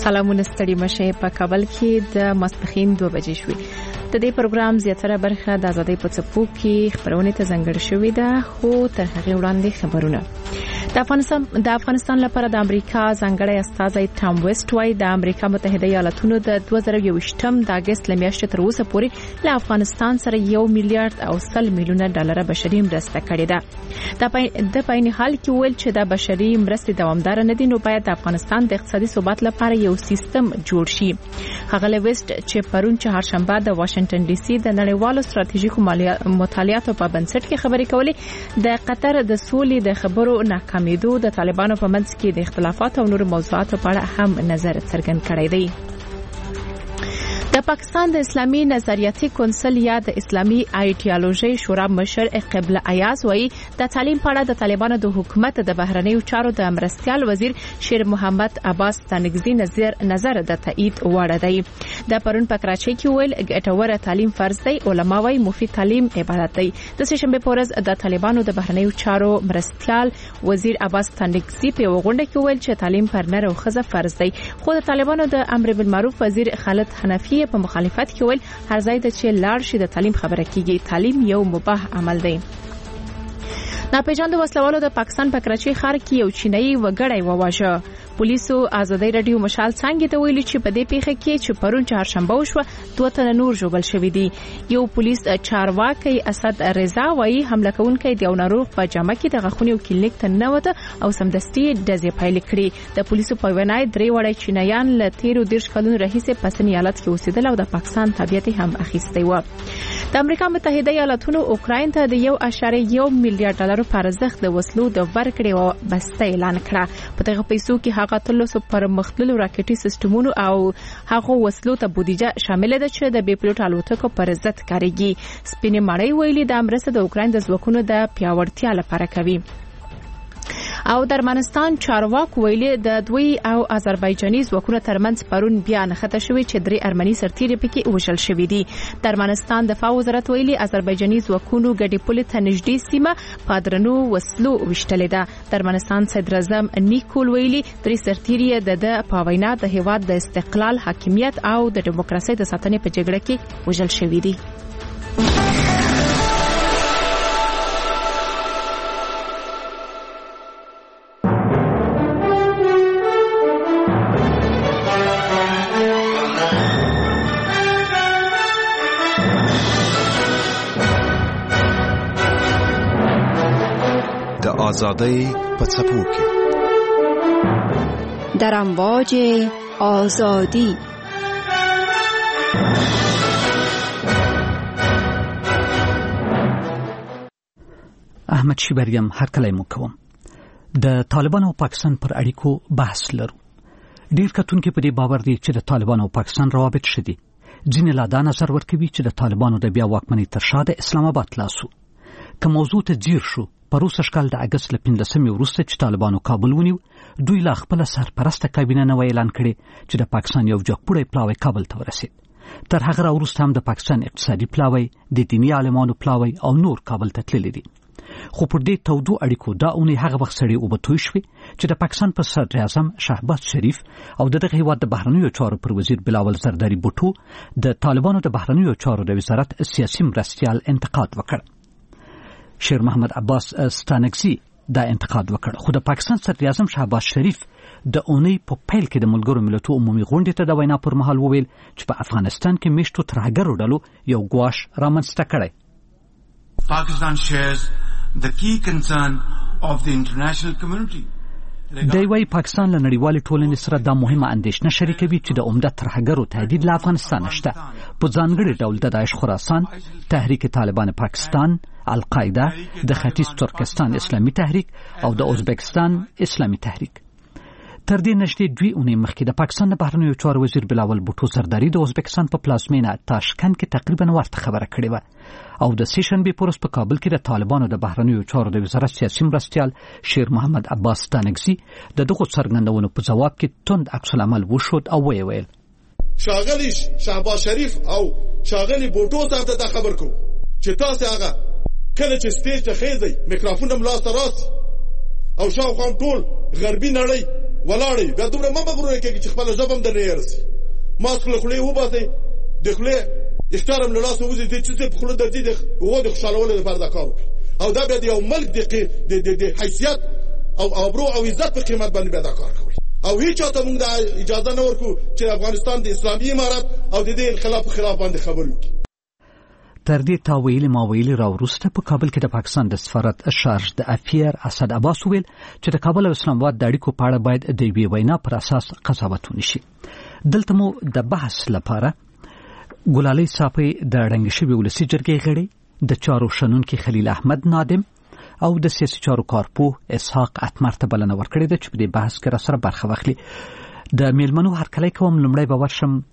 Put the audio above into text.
سلامونه ستړي مشه په کابل کې د ماسپخین 2 بجې شوې. د دې پروګرام زیاتره برخه د آزادۍ په څپو کې خبرونه ته ځانګړې شوې ده، خو تر هغه وړاندې خبرونه. د افغانستان لپاره د امریکا ځانګړی استازی ټام ویسټ وايي د امریکا متحده ایالاتونو د 2021م د اگست لمیاشتې تر اوسه پورې له افغانستان سره 1 میلیارډ او 100 میلیونه ډالر بشري مرسته کړې ده. د په حال کې ویل چې د بشري مرستې دوامدار نه دي، نو باید د افغانستان د اقتصادي ثبات لپاره یو سیستم جوړ شي. ښاغلی ویسټ چې پرون چهارشنبه د واشنگټن ډي سي د نړیوالو ستراتیژیکو مطالعاتو په بنسټ کې خبرې کولې، د قطر د سولې د خبرو ناکامیدو، د طالبانو په منځ کې د اختلافات او نور موضوعاتو په اړه هم نظر څرګند کړی دی. د پاکستان د اسلامي نظریاتي کونسل یا د اسلامي ایډیالوژي شورا مشر قبله ایاز وایي د تعلیم په اړه د طالبانو د حکومت د بهرنیو چارو د مرستيال وزیر شیر محمد عباس تانگزی نظر د تایید وړ دی. د پرون په کراچۍ کې ویل ګټور تعلیم فرض دی، علما وايي مفید تعلیم عبادت دی. د سشنبه په ورځ د طالبانو د بهرنیو چارو مرستيال وزیر عباس تانگزی په وغونډه کې ویل چې تعلیم پر نر او ښځه فرض دی، خو د طالبانو د امر بالمعروف وزیر خالد حنفی په مخالفت کې ویل هر ځای ته چې لاړ شي د تعلیم خبره کیږي، تعلیم یو مباح عمل دی. ناپېژاندو وسلوالو د پاکستان په کراچۍ ښار کې یو چینایي وګړی وواژه. پولیسو آزادۍ رادیو مشال څنګه ته ویلي چې په دې پیښه کې چې پرون چهارشنبه وشوه 2 تنه نور ژوبل شوي دي. یو پولیس چارواکي اسد رضا وایي حمله کوونکی د یو ناروغ په جامه کې د غاښونو کلینیک ته ننوته او سمدستي ډزې پیل کړې. د پولیسو په وینا 3 وړي چینایان له 13 کلونو راهیسې په سن ایالت کې اوسېدل او د پاکستان تابعیت هم اخیستی و. د امریکا متحده ایالاتونو اوکراین ته د 1.1 میلیارډ ډالر په ارزښت د وسلو د ورکړې واسطه اعلان کړه. په دغه پیسو کې هغه تلوسو پر مختلفو راکټي سیستمونو او هغه وسلو ته بودیجه شامل ده چې د بي پلوټ الوتکو پر ضد کاریږي. سپینې مړۍ ویلي د مرسته د اوکراین د ځواکونو د پیاوړتیا لپاره کوي. او د ارمنستان چارواکو ویلي د دوی او آذربایجاني ځواکونو ترمنځ پرون بیا نښته شوې چې 3 ارمني سرتیري پکې وژل شوي دي. د ارمنستان دفاع وزارت ویلي آذربایجاني ځواکونو ګډې پولې ته نږدې سیمه په درنو وسلو وشتلې ده. د ارمنستان صدر اعظم نیکول ویلي 3 سرتیري د په وینا د هیواد د استقلال، حاکمیت او د دیموکراسي د ساتنې په جګړه کې وژل شوي دي. آزادی په څپو کې در امواج آزادی. احمد شیبریم هرکلی مو کوم. د طالبانو او پاکستان پر اړیکو بحث لرو. ډیر کتونکو په دې باور دي چې د طالبانو او پاکستان روابط شدي. ځینې لا دا نظر ورکوي چې د طالبانو د بیا واکمنۍ تر شا د اسلام آباد لاسو. که موضوع ته ځیر شو، پروسه شکل د اگست له 15 وروسته چې طالبانو کابل ونیو، دوی لا خپل سرپرسته کابینه نه اعلان کړي چې د پاکستان یو جګپوړی پلاوی کابل ته ورسید. تر هغه وروسته هم د پاکستان اقتصادي پلاوی، د دینی عالمانو پلاوی او نور کابل ته تللی دي. خو پر دې تودو اړیکو دا اونۍ هغه وخت سړی وبتوي شوې چې د پاکستان په صدر اعظم شهباز شریف او دغه هیواد د بهرنیو چارو پر وزیر بلاول زرداری بوټو د طالبانو د بهرنیو چارو د وزارت سیاسي مرستيال انتقاد وکړ. شیر محمد عباس ستانکزی دا انتقاد وکړ، خو د پاکستان صدر اعظم شهباز شریف د اونۍ په پیل کې د ملګرو ملتونو عمومي غونډې ته د وینا پر مهال وویل چې په افغانستان کې میشتو ترهګرو ډلو یو ګواښ رامنځته کړی. Pakistan shares the key concern of the international community. دی وايي پاکستان له نړیوالې ټولنې سره دا مهمه اندېښنه شریکوي چې د عمده ترهګرو تهدید له افغانستان شته، په ځانګړي ډول د داعش خراسان، تحریک طالبان پاکستان، القاعده، د ختیځ ترکستان اسلامي تحریک او د ازبکستان اسلامي تحریک. تر دې نږدې 2 اونۍ مخکې د پاکستان د بهرنیو چارو وزیر بلاول بوټو زرداری د ازبکستان په پلازمینه تاشکند کې تقریبا ورته خبره کړې و او د سیشنبه پورس په کابل کې د طالبانو د بهرنیو چارو د وزارت سیاسي مرستيال شیر محمد عباس تانگزی دغه څرګندونو په جواب کې توند عکس العمل وشود او ویل شاغلی شهباز شریف او شاغلی بوټو ته دا خبر کو چې تاسو هغه کله چې سټیج ته خېځي میکروفون هم لاس ته راځي او شاوخوا ټول غربي نړۍ ولاړی بیا دومره مغرور کېږي چې خپل ژبه هم در نه يرسي ماسک له خولې وباسي د خولې احترام له لاسه وځي چې په خوله درځي د هغو د خوشحالولو لپاره دا کار وکړي او دا بیا د یو ملک د حیثیت او ابرو او عزت په قیمت باندې بیا دا کار کوي او هیڅ چاته موږ دا اجازه نه ورکو چې افغانستان د اسلامي امارت او د دې انقلاب په خلاف باندې خبرې وکړي. تر دې تاویل ماویل راوروسته په کابل کې د پاکستان د سفارت شارج د افیر اسد عباس ویل چې د کابل او اسلام آباد د اړیکو په اړه باید د یوې وینا پر اساس قضاوت ونشي. دلته مو د بحث لپاره ګلالۍ صافی د رنګ شوی ولسی جرګې غړي د چارو شنونکي خلیل احمد نادم او د سیاسي چارو کارپوه اسحاق اتمر ته بلنه ورکړې ده چې په دې بحث کې را سره برخه واخلي. د میلمنو هرکلی کوم. لومړی به ورشم